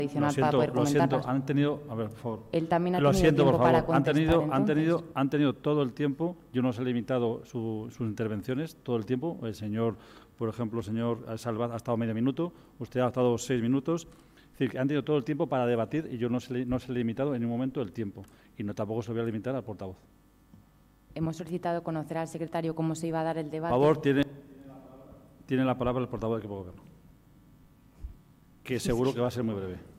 adicional para poder Lo siento, comentarlas. han tenido, a ver, por favor. Él también ha Lo tenido siento, por tiempo para favor, han contestar, tenido todo el tiempo. Yo no os he limitado sus intervenciones todo el tiempo. El señor, por ejemplo, el señor Salvat ha estado medio minuto, usted ha estado 6 minutos. Es decir, que han tenido todo el tiempo para debatir y yo no se le he limitado en ningún momento el tiempo. Y no tampoco se lo voy a limitar al portavoz. Hemos solicitado conocer al secretario cómo se iba a dar el debate. Por favor, tiene la palabra el portavoz del equipo de gobierno, que seguro que va a ser muy breve.